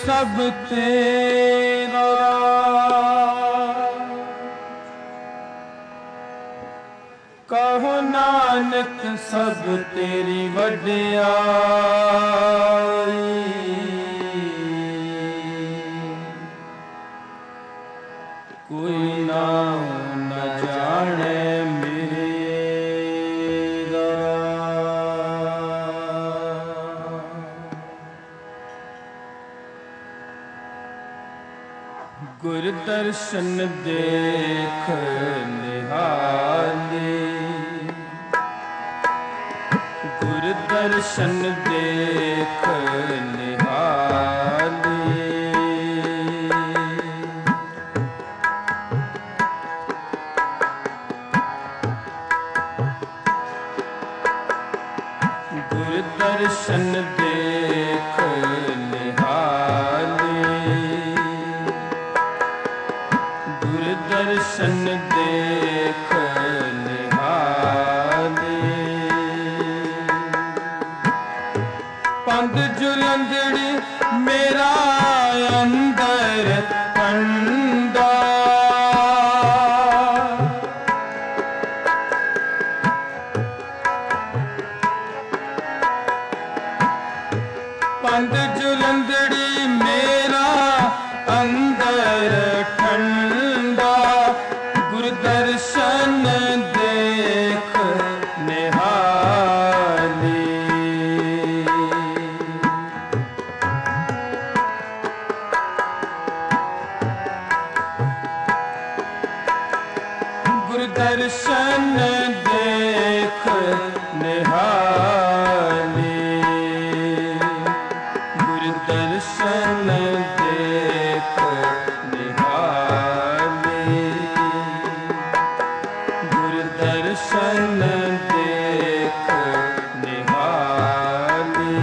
सब तेरा, कहो नानक सब तेरी वड्याई। कोई नाम न जाने मेरा, गुर दर्शन देख निहाले, गुर दर्शन देख निहाले। गुर दर्शन देख निहाले, गुर दर्शन देख निहाले। पंध जुलंदड़ी मेरा अंदर ठंडा, पंध जुलंदड़ी मेरा अंदर ठंडा। गुर दर्शन देख निहाले, गुर दर्शन देख निहाले, गुर दर्शन देख निहाले, गुर दर्शन देख निहाले।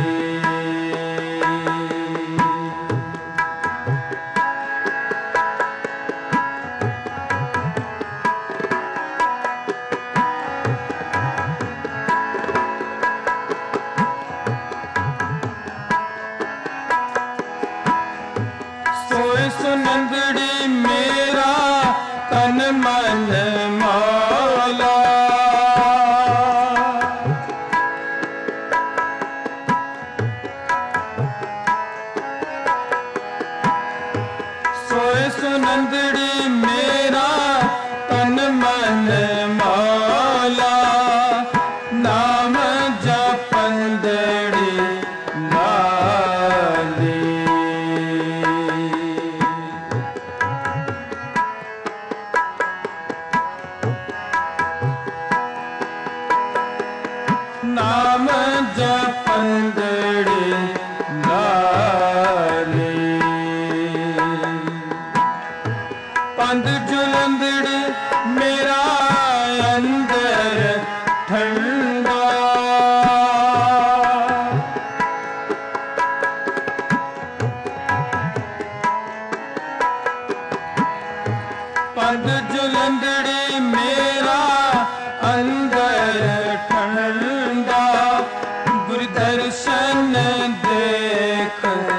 सोए सुनंदड़ी मेरा तन मन माला, सोए सुनंदड़ी मेरा तन मन माला। नाम जपंदड़ी नाले, नाम जपंदड़ी नाले। पंध जुलंदड़ी मेरा अंदर ठंडा, पंध जुलंदड़ी मेरा अंदर ठंडा। गुर दर्शन देख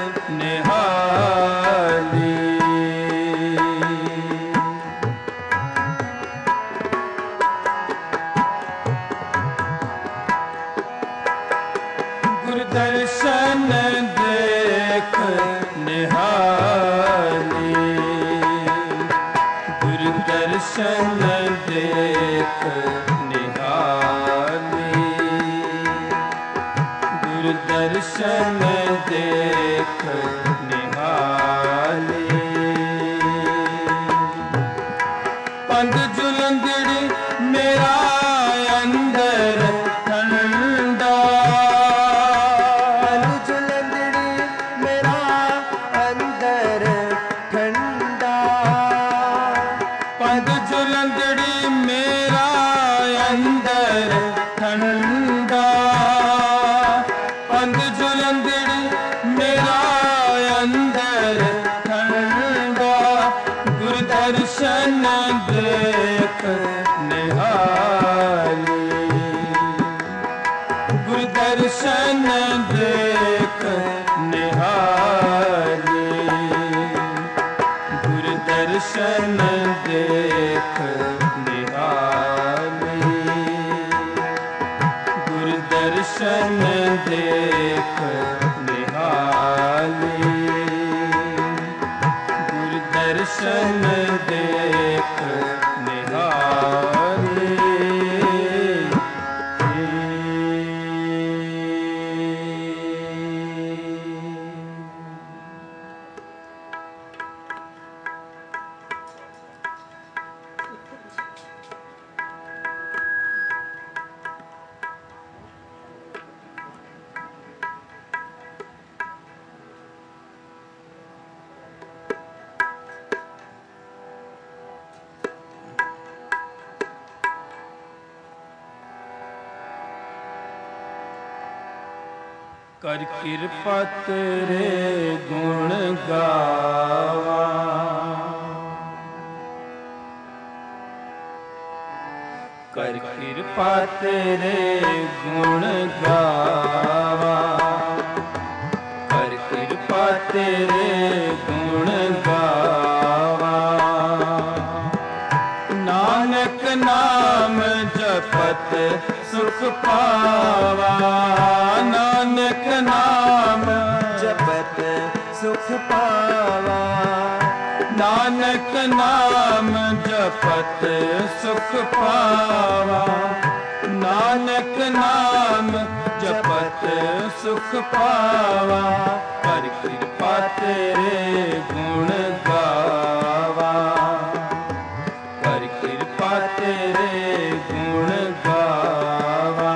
निहाले, गुर दर्शन देख निहाले, गुर दर्शन देख निहाले, गुर दर्शन देख निहाले। पंध जुलंदड़ी मेरा अंदर ठंडा, पंध जुलंदड़ी मेरा अंदर ठंडा, पंध जुलंदड़ी मेरा अंदर ठंडा, पंध जुलंदड़ी मेरा अंदर ठंडा। गुर दर्शन देख निहाले, गुर दर्शन देख निहाले, कर कृपा तेरे गुण गावा, कर कृपा तेरे गुण गावा, कर कृपा तेरे गुण गावा। नानक नाम जपत सुख पावा, नानक नाम जपत सुख पावा, नानक नाम जपत सुख पावा, नानक नाम जपत सुख पावा। कर कृपा तेरे गुण गावा, कर कृपा तेरे गुण गावा।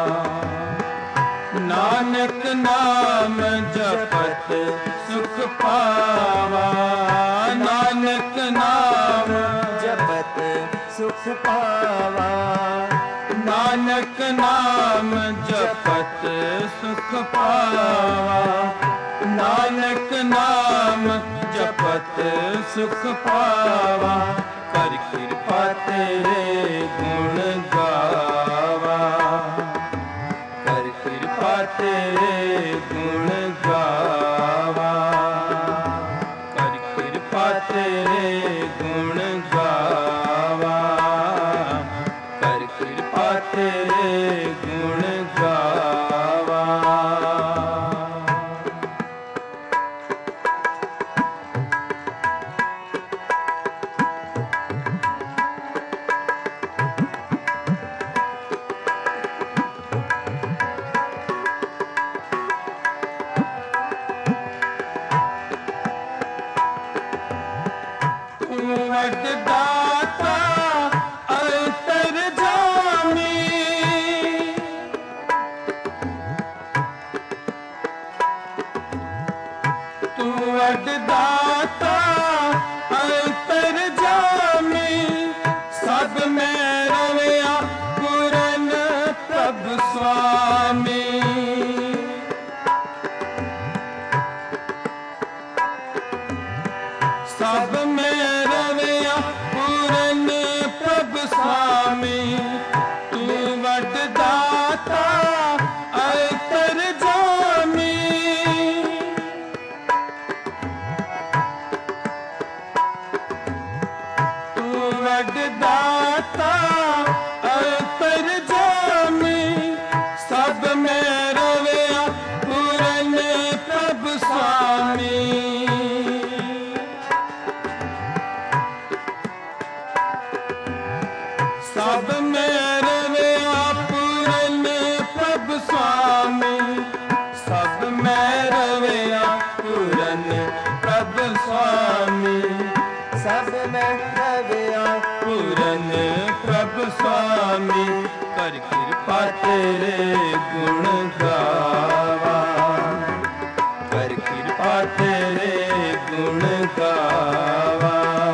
नानक नाम जपत सुख पावा, नानक नाम जपत सुख पावा, नानक नाम जपत सुख पावा, नानक नाम जपत सुख पावा। कर कृपा तेरे गुण गावा, कर कृपा तेरे गुण गावा, कर कृपा तेरे गुण गावा, कर कृपा तेरे गुण गावा। दाता अंतर जामी, तू दाता अंतर जामी, सब में रविया पूरन प्रभु स्वामी। सब में रविया पूरन प्रभु स्वामी, तू वड दाता अंतर जामी। तू वड दाता अंतर जामी, सब में रविया पूरन प्रभु स्वामी। सब में रविया पूरन प्रभु स्वामी, सब में रविया पूरन प्रभु स्वामी, सब में रविया पूरन प्रभु स्वामी। कर कृपा तेरे गुण गावा, कर कृपा तेरे गुण गावा।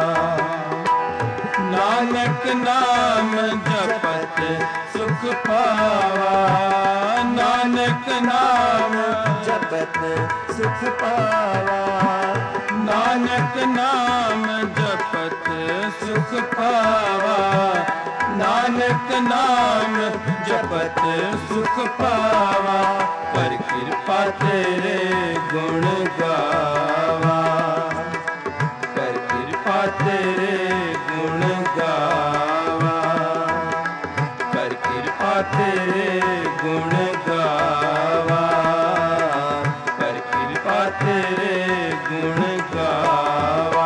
नानक नाम जपत सुख पावा, नानक नाम जपत सुख पावा, नानक नाम जपत सुख पावा, नानक नाम जपत सुख पावा। कर कृपा तेरे गुण गावा, कर कृपा तेरे गुण गावा, कर कृपा तेरे गुण गावा, कर कृपा तेरे गुण गावा।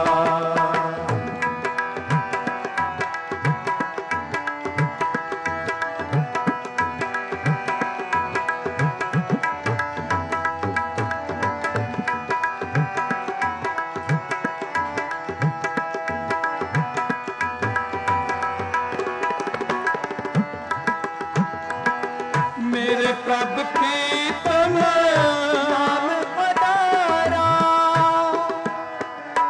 मेरे प्रभु प्रीतम नाम पधारा,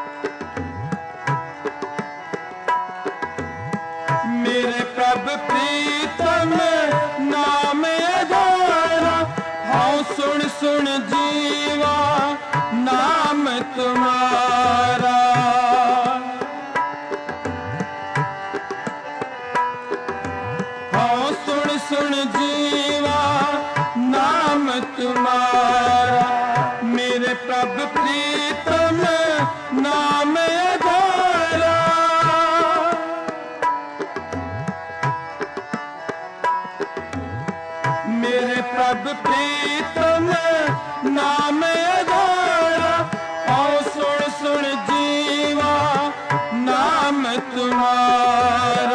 तुम्हारा। हाँ सुन सुन जीवा नाम तुम्हारा, मेरे प्रभु प्रीतम नाम आधारा। मेरे प्रभु प्रीतम नाम आधारा। आओ सुन सुन जीवा नाम तुम्हारा।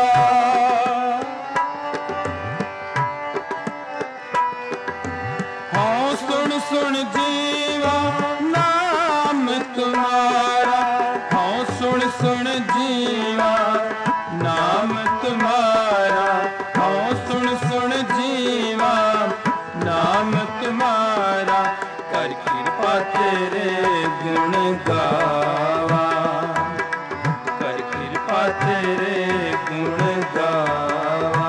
हाँ सुन सुन जीवा नाम तुम्हारा। हाँ सुन सुन जीवा नाम तुम्हारा। हाँ सुन सुन जीवा नाम तुम्हारा। कर कृपा तेरे गुण गावा, कर कृपा तेरे गुण गावा।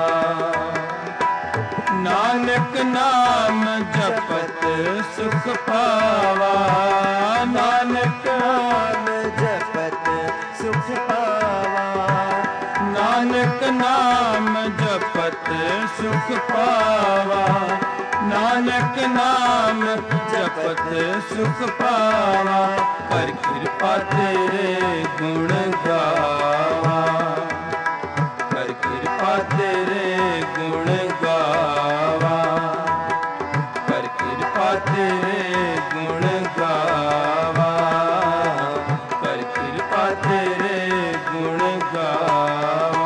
नानक नाम जपत सुख पावा, नानक नाम जपत सुख पावा। नानक नाम जपत सुख पावा। नानक नाम जपत सुख पावा। कर कृपा तेरे गुण गावा, कर कृपा तेरे गुण गावा। कर कृपा तेरे गुण गावा, कर कृपा तेरे गुण गावा।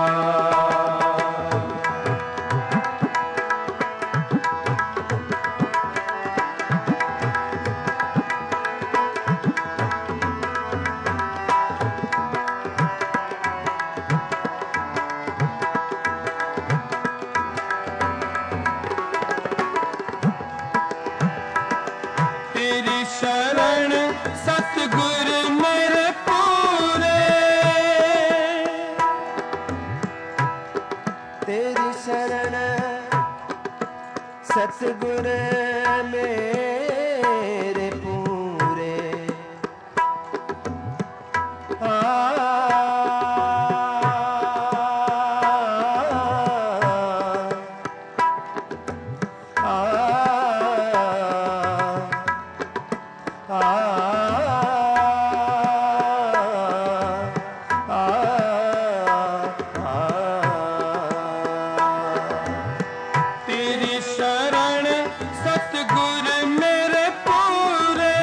तेरी शरण सतगुर मेरे पूरे। तेरी शरण सतगुर मेरे पूरे। तेरी शरण सतगुर मेरे पूरे।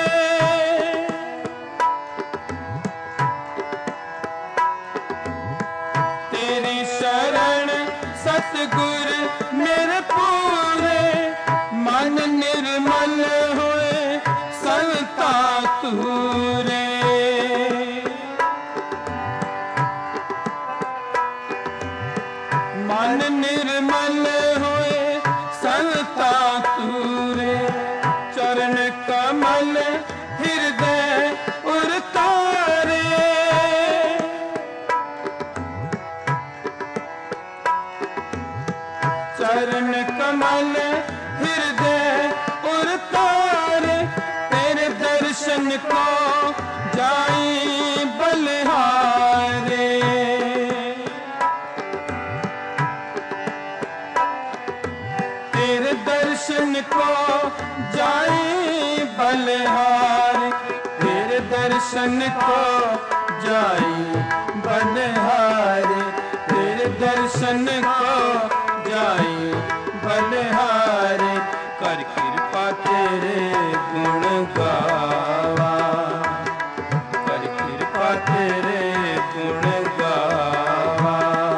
तेरी शरण सतगुर मेरे पूरे। मन निर्मल होए संता तूरे। मन निर्मल होए संता तूरे। चरण कमल हृदय उरतारे। चरण कमल हृदय उरतारे। तेरे दर्शन को जाई बलिहारे। तेरे दर्शन को जाई बलिहारी। तेरे दर्शन को जाई बलिहारी। तेरे दर्शन को जाई बलिहारी। कर कृपा तेरे गुण गावा, कर कृपा तेरे गुण गावा।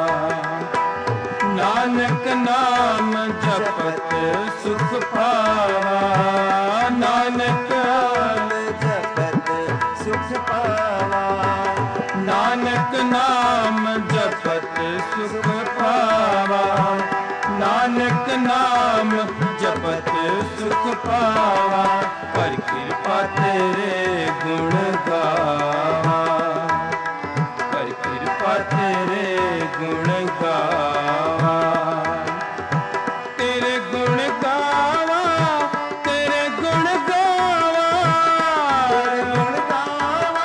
नानक नाम जपत सुख पावा। नानक नाम जपत सुख पावा। नानक नाम जपत सुख पावा। नानक नाम जपत सुख पावा। कर कृपा तेरे गुण गावा, कर कृपा तेरे गुण गावा। तेरे गुण गावा, तेरे गुण गावा। तेरे गुण गावा,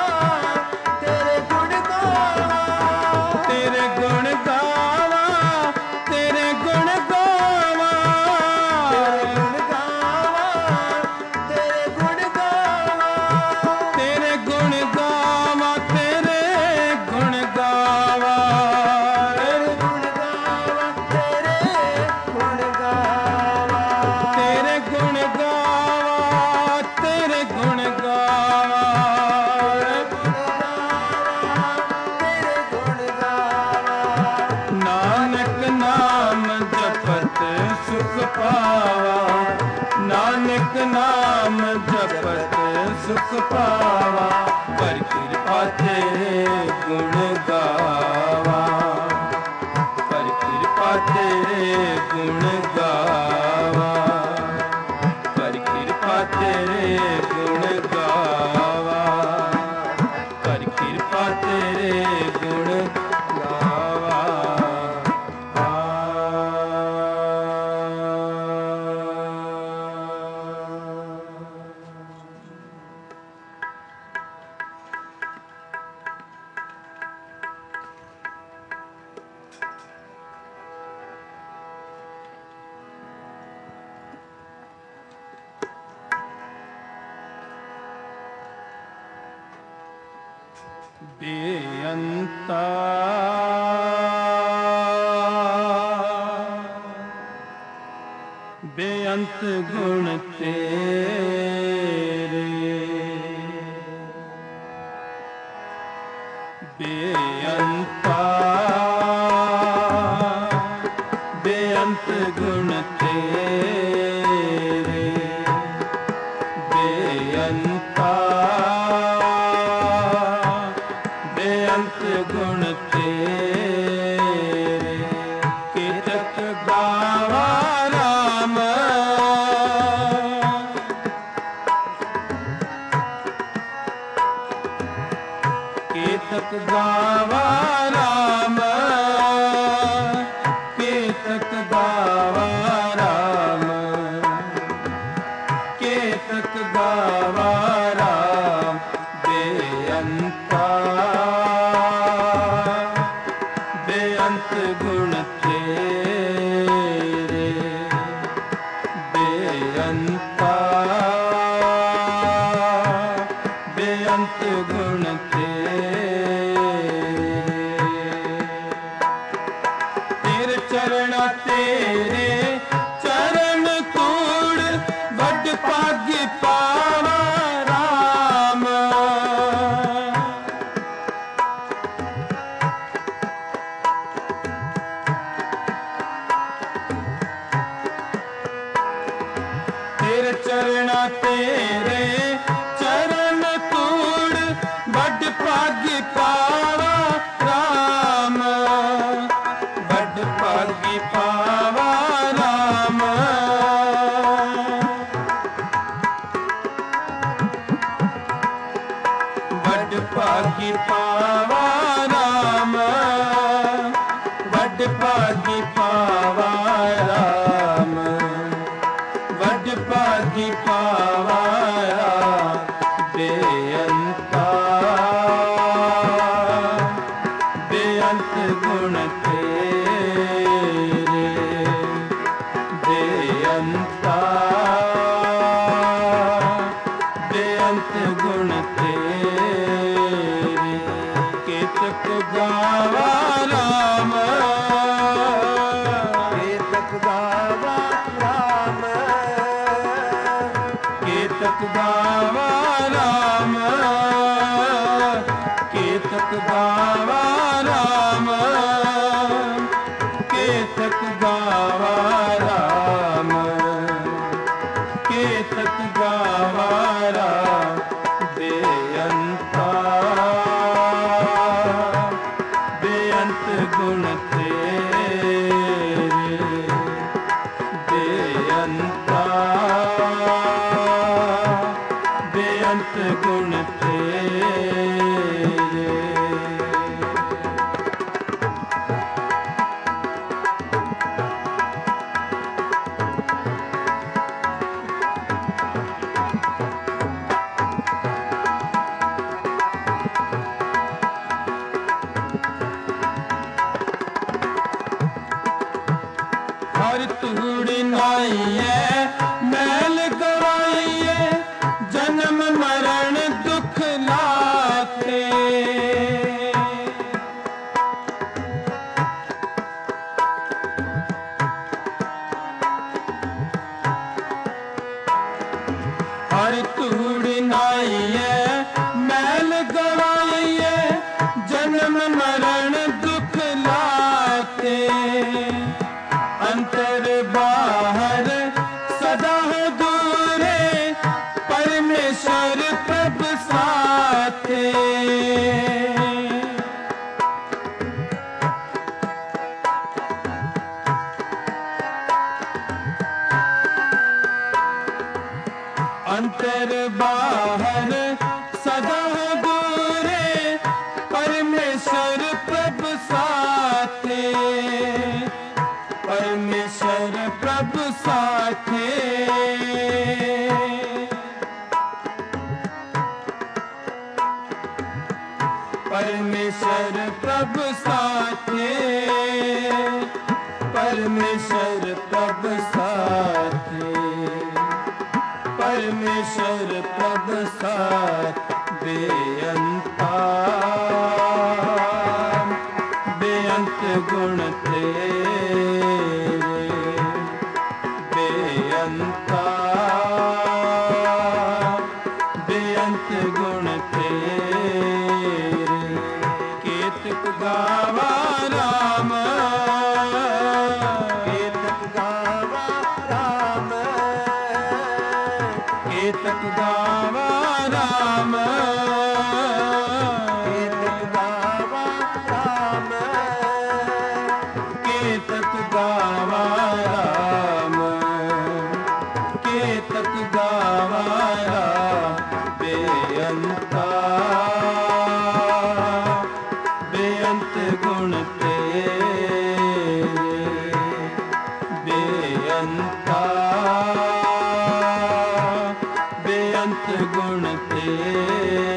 पावा। कर कृपा तेरे गुण गावा, कर कृपा तेरे गुण गावा, कर कृपा तेरे गुण गावा, कर कृपा तेरे गुण गावा। बेअंता बेअंत गुण तेरे, बेअंता बेअंत गुण तेरे, बेअंता बेअंत गुण तेरे। कीर्तक गावा राम, कीर्तक गावा राम, कीर्तक गावा राम, कीर्तक गावा राम। बेअंता बेअंत गुण तेरे, बेअंता बेअंत गुण तेरे चरण तेरे चरण तूड़ बड़ भाग्य पावा राम। तेरे चरण तेरे चरण तूड़ बड़ भाग्य पावा राम, बड़ भाग्य पावा राम। बड़ भाग्य पावा राम, बड़ भाग्य पावा राम, बड़ भाग्य पावा राम। बेअंता बेअंत गुण तेरे, बेअंता बेअंत गुण तेरे। कीर्तक गावा राम, कीर्तक गावा राम, कीर्तक गावा राम, कीर्तक गावा राम, कीर्तक गावा राम, कीर्तक गावा राम। बेअंता बेअंत गुण तेरे, बेअंता बेअंत गुण तेरे। हर तूड़ी नाइए मैल गवाइए, जन्म मरण दुख ला परमेश्वर प्रभु साथे, परमेश्वर प्रभु साथे, परमेश्वर प्रभु साथ बेअंता, बेअंत गुण तेरे, बेअंता, बेअंत गुण तेरे। केतक गावा राम, केतक गावा राम, केतक गावा राम, केतक गावा राम, केतक गावा राम, केतक गावा राम, बेअंता, बेअंत गुण तेरे, बेअंता, बेअंत गुण तेरे।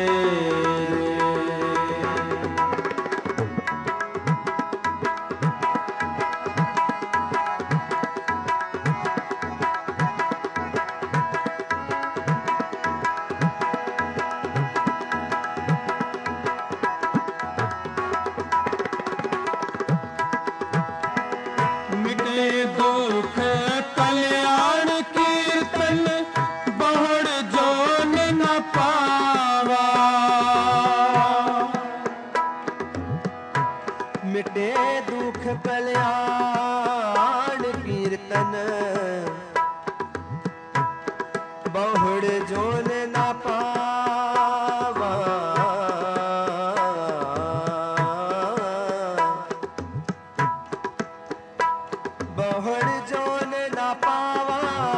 मिटे दुख कल्याण कीर्तन, बहुड़ जोन न पावा, मिटे दुख कल्याण कीर्तन, बहुड़ जोन न पावा। बहुड़ जोन न पावा,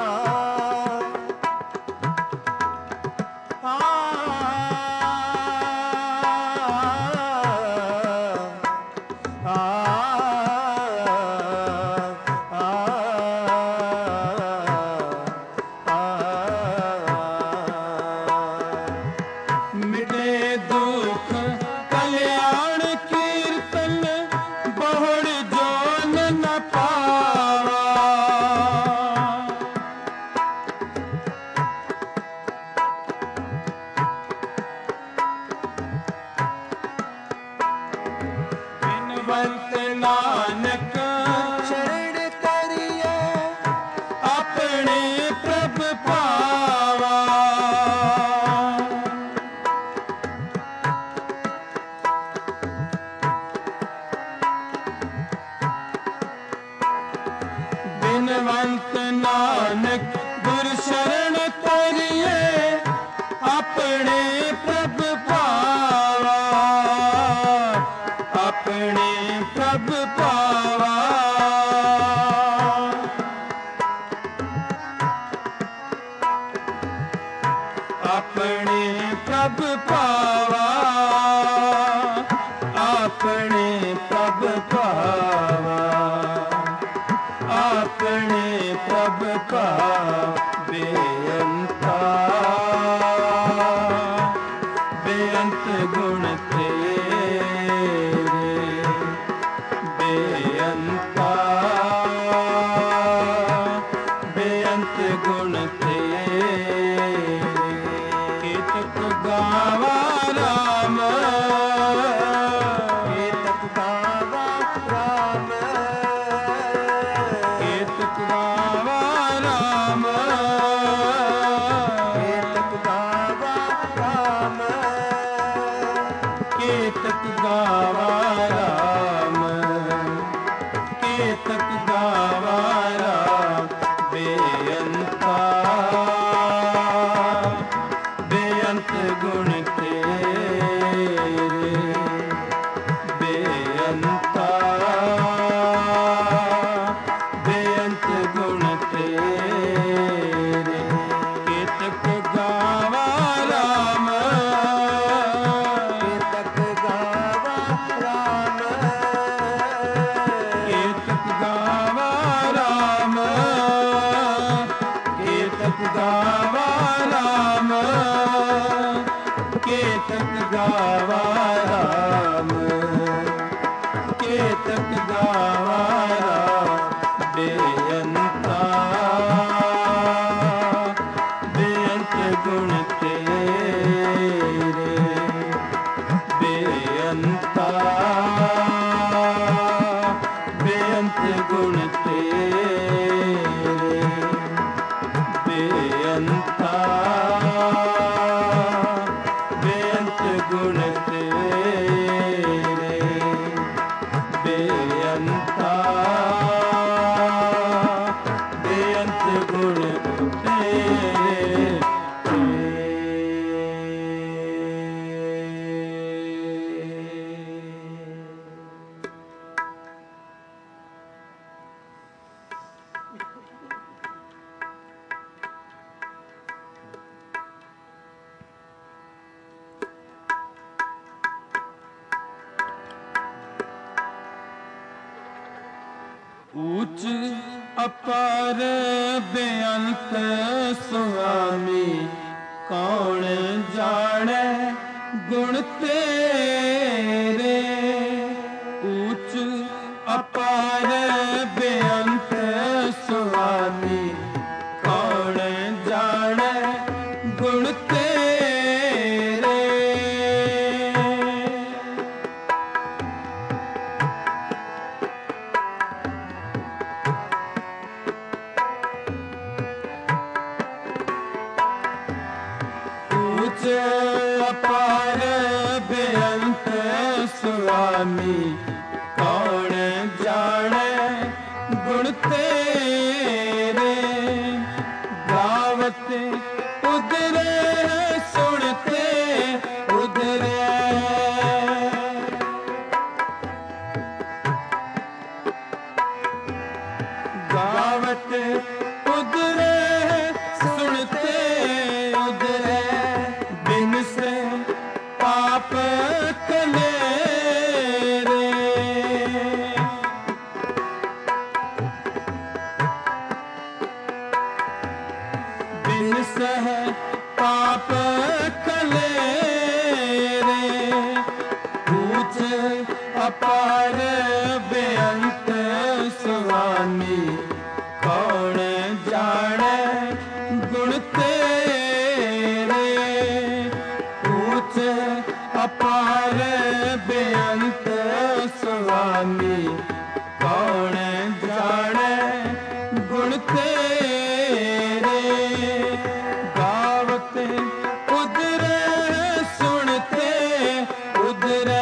मिटे दुख कल्याण कीर्तन, बहुड़ जोन न पावा, बिनवंत नानक शरण करिए अपने प्रभु पावा, बिनवंत नानक गुरु शरण करिए अपने प्रभु पावा, अपने प्रभु पावा, अपने प्रभु पावा, अपने प्रभु पावा, अपने प्रभु का बेअंता, बेअंत गुण तेरे, बेअंता, बेअंत गुण तेरे। केतक गावा राम, केतक गावा राम, केतक गावा राम, केतक गावा राम, केतक गावा राम, केतक गावा राम, बेअंता, बेअंत गुण तेरे, बेअंता, बेअंत गुण तेरे। केतक गावा राम, केतक गावा राम, केतक गावा राम, केतक गावा राम, केतक गावा राम, बेअंता बेअंत गुण तेरे बेअंता बेअंत गुण तेरे बेअंता बेअंत गुण तेरे ऊंच अपार बेअंत सुआमी कौन जाने गुण तेरे ऊंच अपार बेअंत सुआमी कौन जाने गुण तेरे अपार बेअंत स्वामी कौन जाने गुण तेरे गावत उधरे सुनते उधरे गावत उधरे सुनते उधरे बिन से पाप कले रे बिन से पाप कले रे ऊंच अपार बेअंत स्वामी कौन जाने गुण तेरे ऊंच अपार बेअंत स्वामी कौन जाने गुण तेरे गावत उधरे सुनते उधरे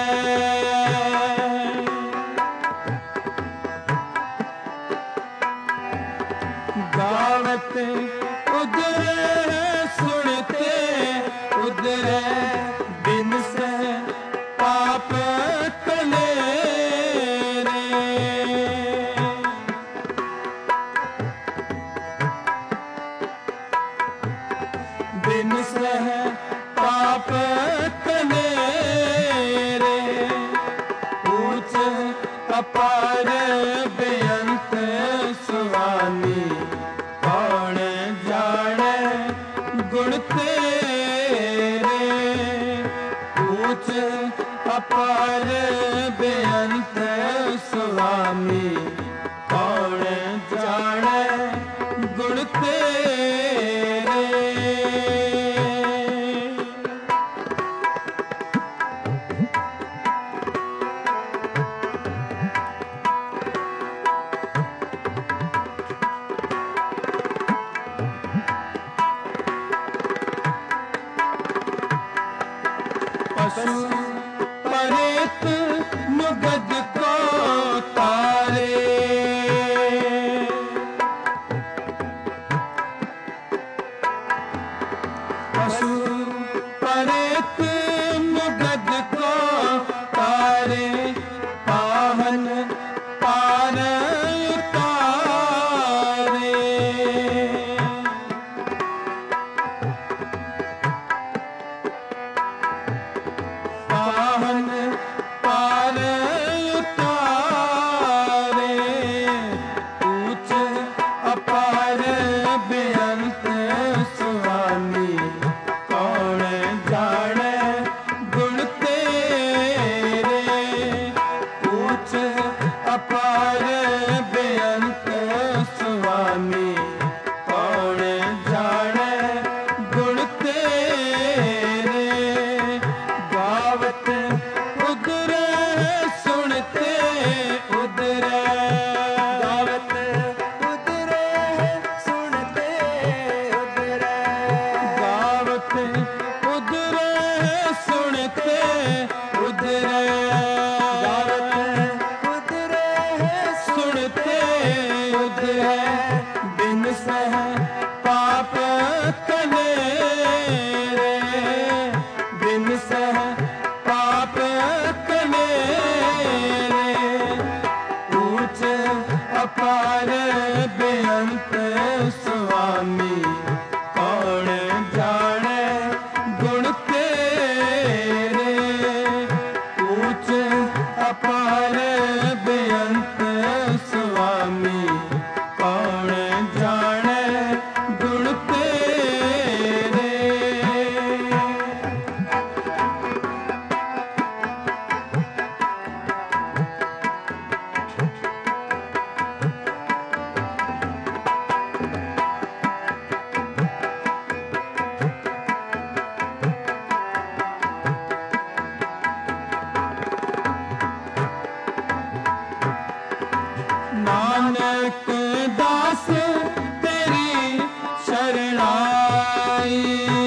गावत उधरे सुनते उधरे बिन से पाप कले रे बिन से पाप कले रे ऊंच अपार बेअंत स्वामी कौन जाने गुण तेरे ऊंच अपार बेअंत स्वामी कौन जाने गुण तेरे पशु परेत मुगद को तारे पशु परेत मुगद को तारे पाहन पार उतारे पाहन पार उतारे गावते उधरे सुनते उधरे बिन सह पाप कनेरे बिन सह पाप कनेरे ऊंच अपार बेअंत स्वामी कौन जाने गुण तेरे ऊंच अपार बेअंत स्वामी कौन जाने गुण तेरे नानक दास तेरी शरणाई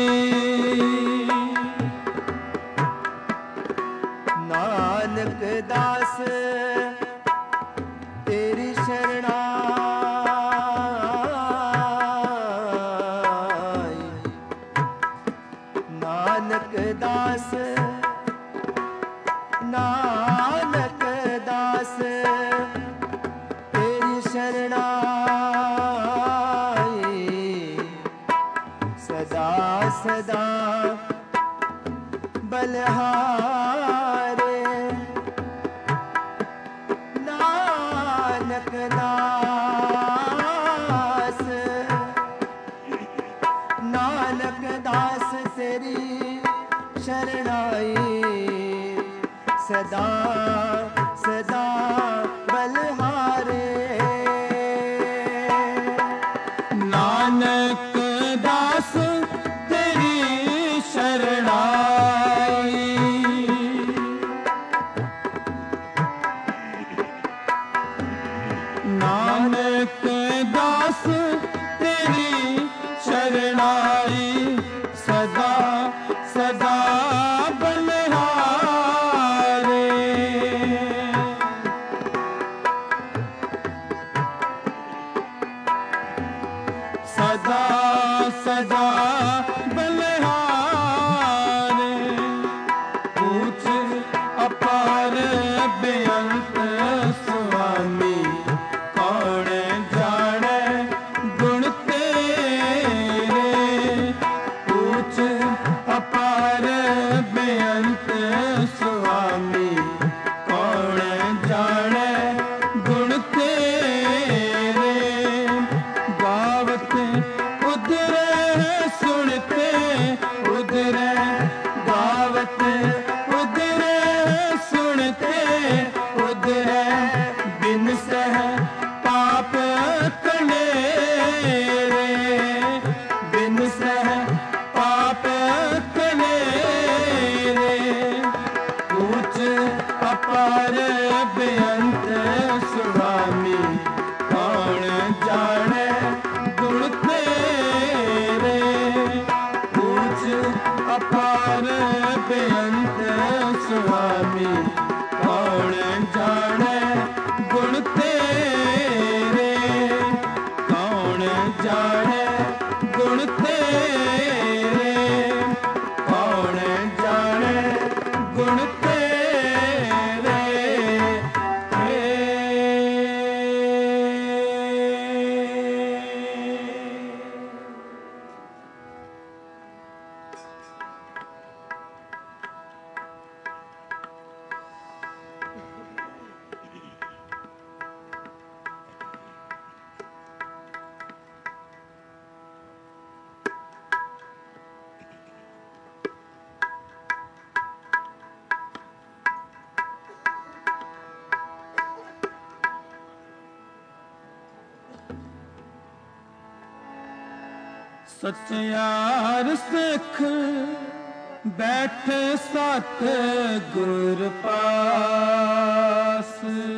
नानक दास तेरी शरणाई नानक दास नानक दास तेरी शरणाई सदा सदा बलहारे नानक दास नानक दास तेरी शरणाई सदा सदा बलहारे नानक दास तेरी शरणाई नानक दास तेरी शरणाई सदा सदा बलिहारे सदा सदा बलिहारे ऊंच अपार बेअंत स्वामी कौन जाने गुण तेरे ऊंच अपार बेअंत स्वामी कौन जाने गुण तेरे गावते उधरे सुनते उधरे गावते उधरे सुनते उधरे बिन सह पाप कनेरे बिन सह पाप कनेरे ऊंच अपार बेअंत स्वामी कौन जाने गुण तेरे ऊंच अपार बेअंत स्वामी कौन जाने गुण तेरे कौन जाने गुण तेरे कौन जाने गुण तेरे सचियार सिख बैठे सत गुर पास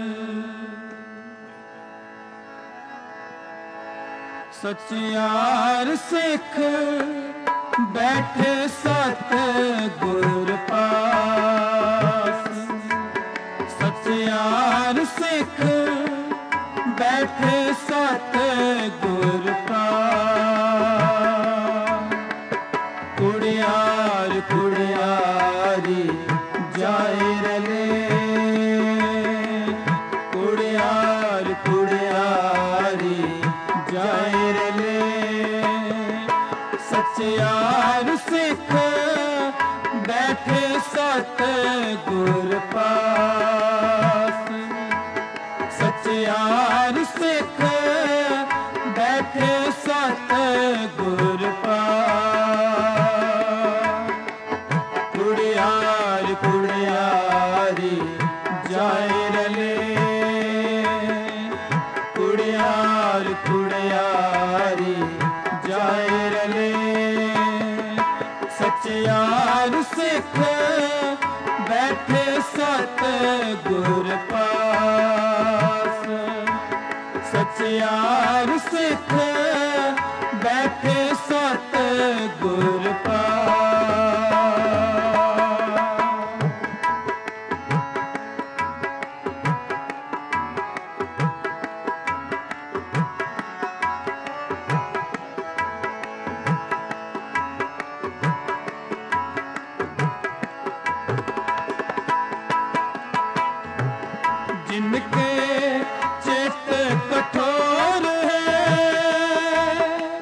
सचियार सिख बैठे सत गुर पास ਜਾਏ ਰਲੇ ਕੁੜਿਆਰ ਕੁੜਿਆਰੀ ਜਾਏ ਰਲੇ ਸੱਚਿਆਰ ਸਿੱਖ ਬੈਠੇ ਸਤ ਗੁਰ ਪਾਸ ਸੱਚਿਆਰ ਸਿੱਖ ਬੈਠੇ ਸਤ ਗੁਰ ਪਾਸ ਕੁੜਿਆਰ ਕੁੜਿਆਰੀ ਜਾਏ ਰਲੇ ਕੁੜਿਆਰ ਕੁੜਿਆਰੀ ਜਾਏ ਰਲੇ ਸੱਚਿਆਰ ਸਿੱਖ ਬੈਠੇ ਸਤ ਗੁਰ ਪਾਸ ਸੱਚਿਆਰ ਸਿੱਖ ਬੈਠੇ ਸਤ ਗੁਰ ਪਾਸ जिनके चित कठोर है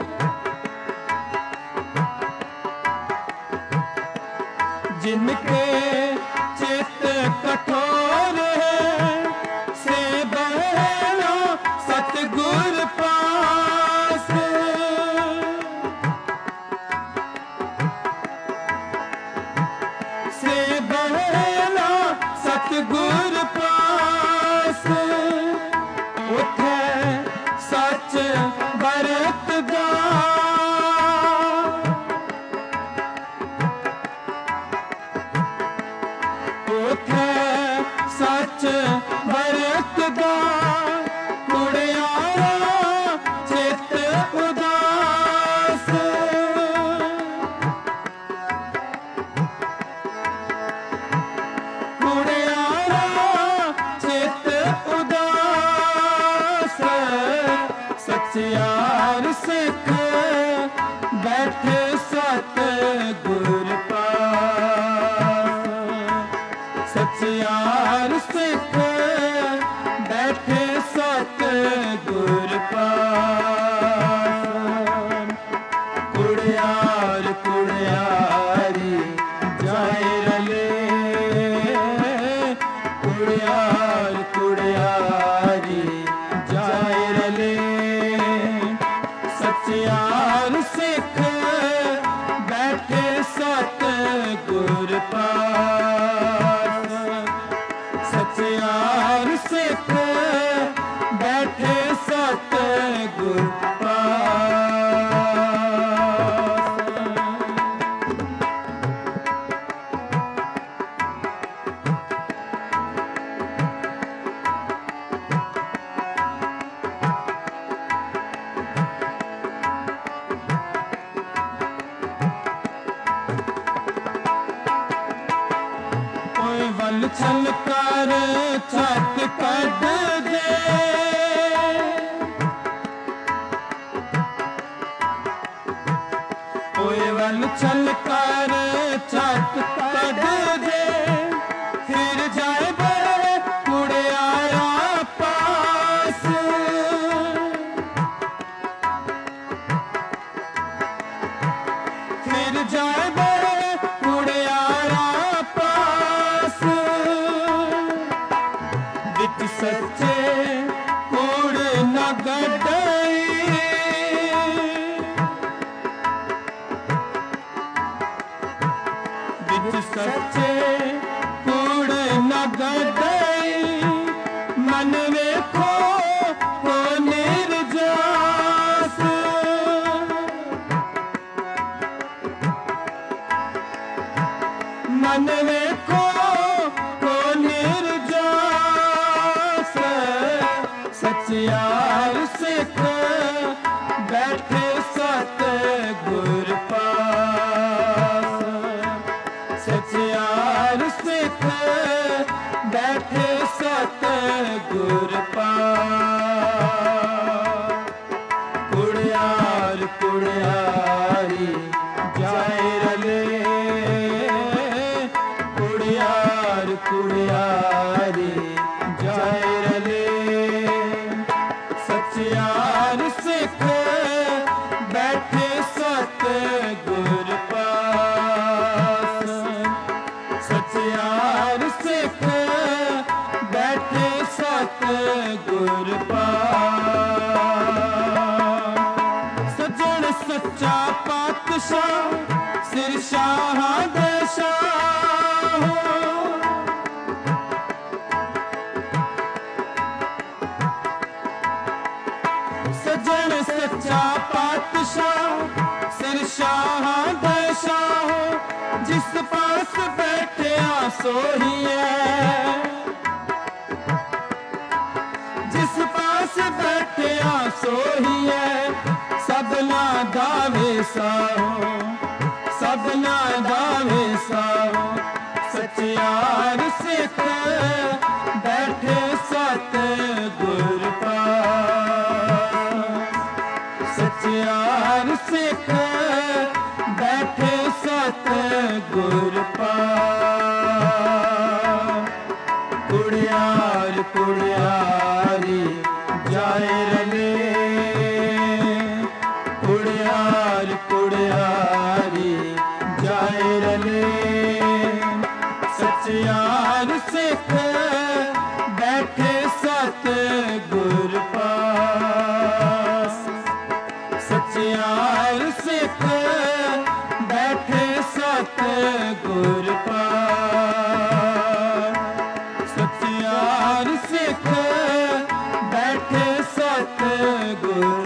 जिनके चित कठोर है से बहना सतगुर पास से बहना सतगुर पास उठे सच बरतदा उठे सच बरतदा कुड़ियारा चित उदास कुड़ियारा चित उदास सच्चियार सिख बैठे सत गुर पास सच्चियार सिख बैठे सत गुर पास कुड़ियार कुड़ियारी जाए रले कुड़ियार कुड़ियारी जाए रले सच्चियार सिख बैठे सत गुर पास सच्चियार सिख बैठे सत गुर पास कोई वल छल कर छत कढ दे कोई वल छल कर छत कढ दे फिर जाए बड़े कुड़ियारा पास फिर जाए बड़े कुड़ियारा पास विच सच्चे कूड़ न गडई विच सच्चे कूड़ न गडई मन वेखो को निर्जास मन वेखो को निर्जास सच्चियार सिख बैठे सत गुर पास सच्चियार सिख बैठे सत गुर पास कुड़ियार कुड़ियारी जाए रले कुड़ियार कुड़ियारी जाए रले सचियार सिख बैठे सत गुर पास सचियार सिख बैठे सत गुर पास सजण सच्चा पातशाह सिर शाह दे शाह सजण सच्चा पातशाह सिर शाह दे शाह जिस पास बैठिया सोही है जिस पास बैठिया सोही है सबना दावे साहो सबना दावे साहो सचियार सिख बैठे सत गुर पास सचियार सिख बैठे सत गुर पास कुड़ियार कुड़ियारी जाए रले कुड़ियार कुड़ियारी जाए रले सचियार सिख बैठे सत गुर पास सचियार सिख बैठे सत गुर पास सचियार सिख बैठे सत गुर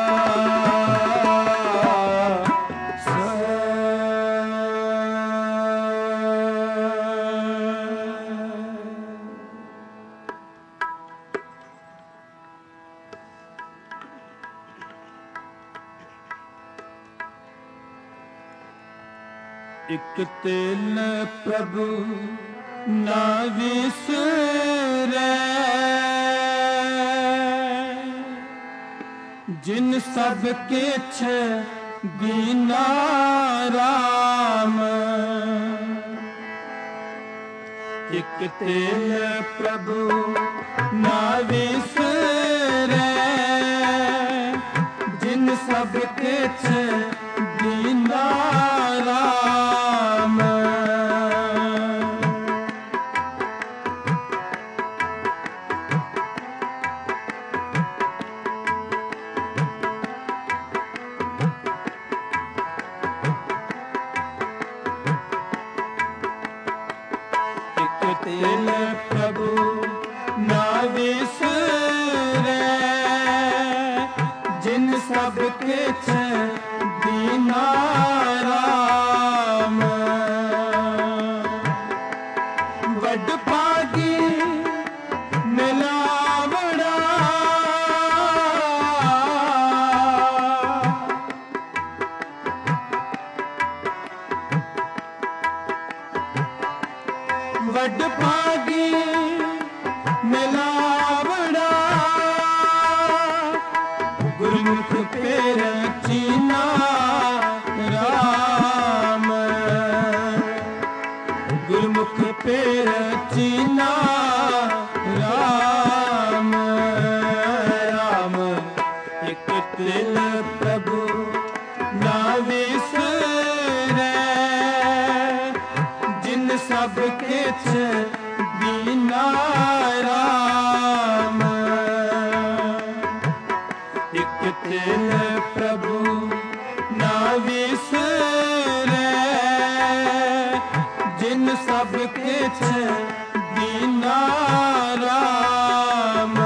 इक तिल प्रभु ना विसरै जिन सब किछ दीना राम इक तिल प्रभु ना विसरै जिन सब किछ दीना राम इक तिल प्रभु ना विसरै जिन सब किछ दीना राम वड भागी मिलावड़ा वड भागी मिलावड़ा गुरमुख पेर चीना राम गुरमुख पेर चीना राम राम इक तिल प्रभु ना विसरै जिन सब किछ दीना राम इक तिल प्रभु ना विसरै जिन सब किछ दीना राम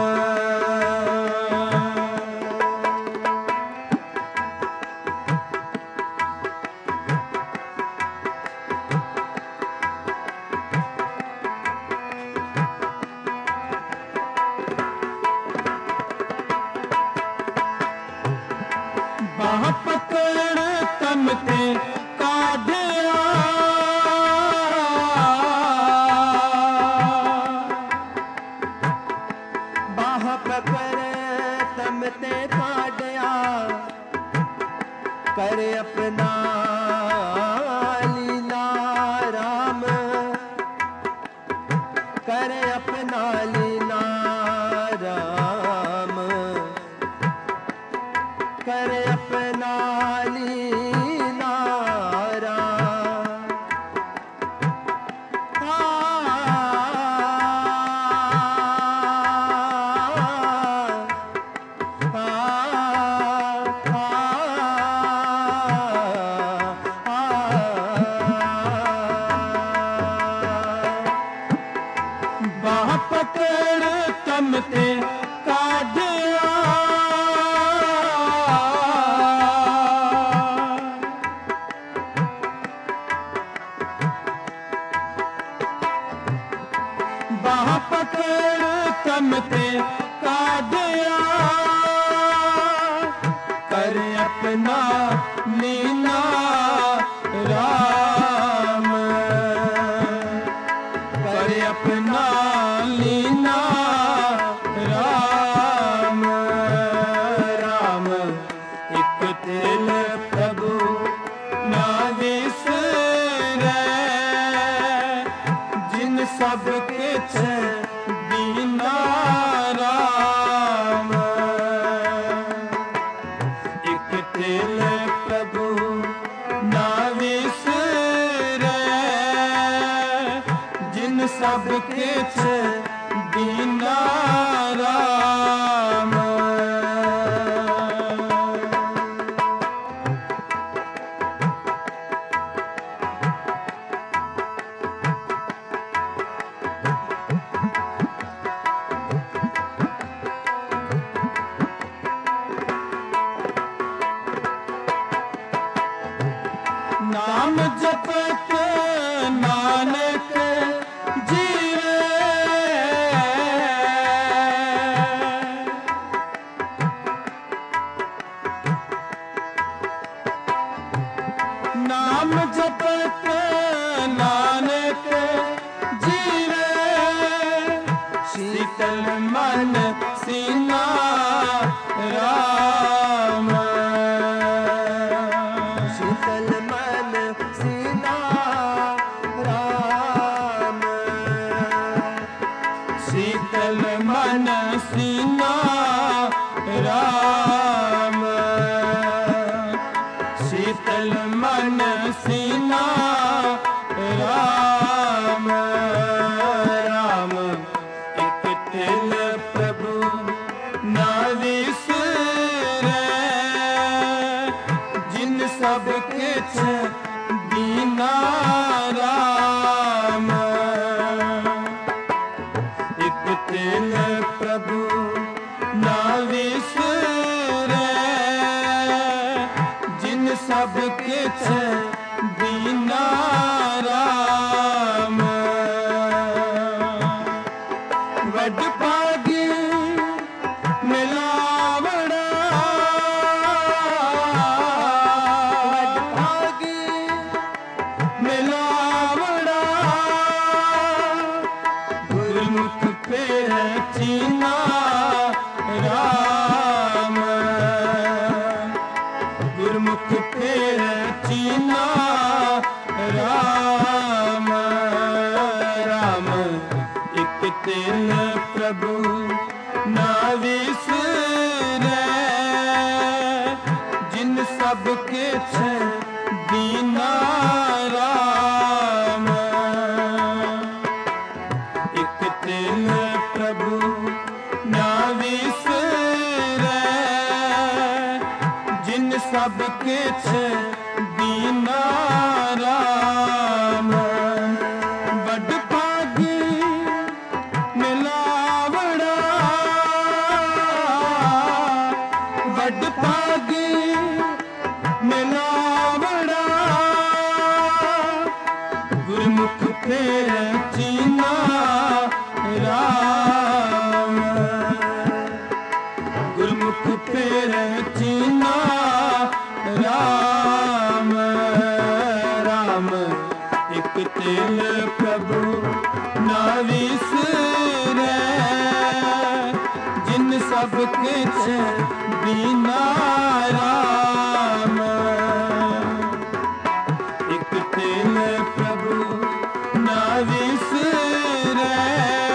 बाह पकड़ तम ते काढ़िया करे अपना लीला राम, करे अपना लीला राम। बाह पकड़ तमते कादिया, बाह पकड़ तमते कादिया, कर अपना लीला राम, कर अपना लीला राम। राम एक तिल प्रभु ना विसरै, जिन सब किछ दीना राम। एक तिल प्रभु ना विसरै, जिन सब किछ दीना राम। नाम जपत नानक जीवे, नाम जपत नानक जीवे, शीतल मन सीना राम, शीतल मन सीना राम, शीतल मन सीना राम, शीतल मन सीना राम। राम एक तिल प्रभु ना विसरै, जिन सब किछ दीना राम। एक तिल प्रभु ना विसरै, जिन सब किछ दीना राम। वड भागी मिलावड़ा, वड भागी मिलावड़ा, गुरमुख पे चीना राम, गुरमुख पे चीना राम। राम एक तिल प्रभु ना विसरै, जिन सब किछ दीना राम। एक तिल प्रभु ना विसरै, जिन सब किछ दीना राम। बड़ भागी मिलावड़ा, बड़ भागी मिलावड़ा, गुरमुख पे चीना राम, गुरमुख पे चीना राम। राम एक तिल प्रभु ना विसरै, जिन सब किछ दीना राम। एक तिल प्रभु ना विसरै,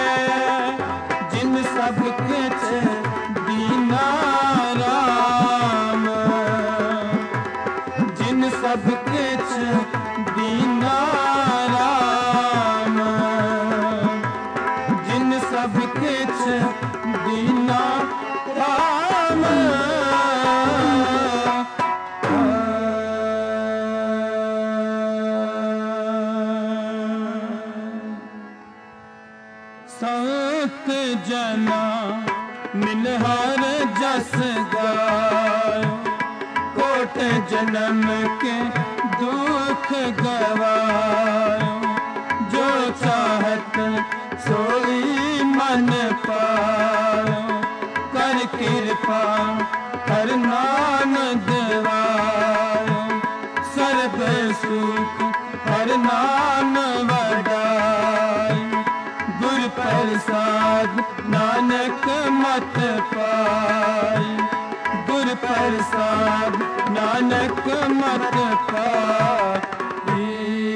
संत जना मिल हर जस गायो, कोट जन्म के दुख गवायो, जो चाहत सोई मन पायो, कर कृपा हर नाम दिवायो, सर्व सुख हर नाम वडाई, गुर प्रसाद नानक मत पाई, गुर प्रसाद नानक मत पाई।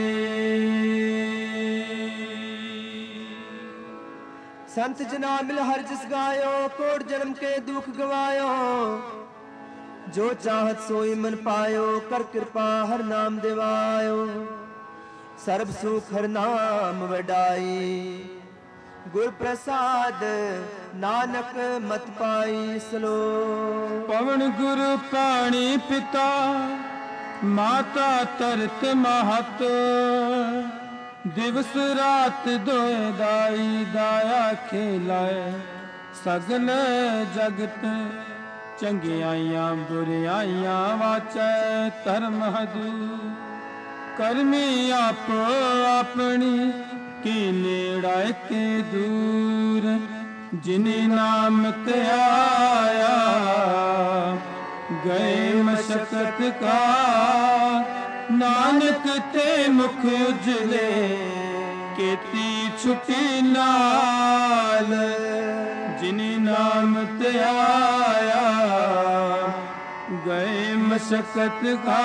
संत जना मिल हर जस गायो, कोट जन्म के दुख गवायो, जो चाहत सोई मन पायो, कर कृपा हर नाम दिवायो, सर्ब सुख हर नाम वडाई, गुर प्रसाद नानक मत पाई। सलो पवन गुरु पाणी पिता, माता तरत महत, दिवस रात दोए दाई, दाया खिलाए सगल जगत, चंगियाइयां बुरियाइयां वाचै धर्म हदू, करमी आपो अपनी की नेड़ा के दूर, जिनी नाम ते आया गए मशक्कत का, नानक ते मुख उजले केती छुटी नाल, जिनी नाम ते आया गए मशक्कत का,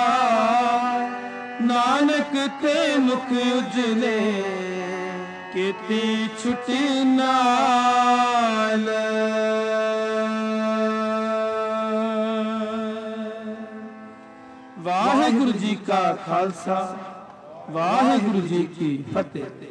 नानक ते मुख उजले केती छुटी नाल। वाहिगुरु जी का खालसा, वाहिगुरु जी की फतेह।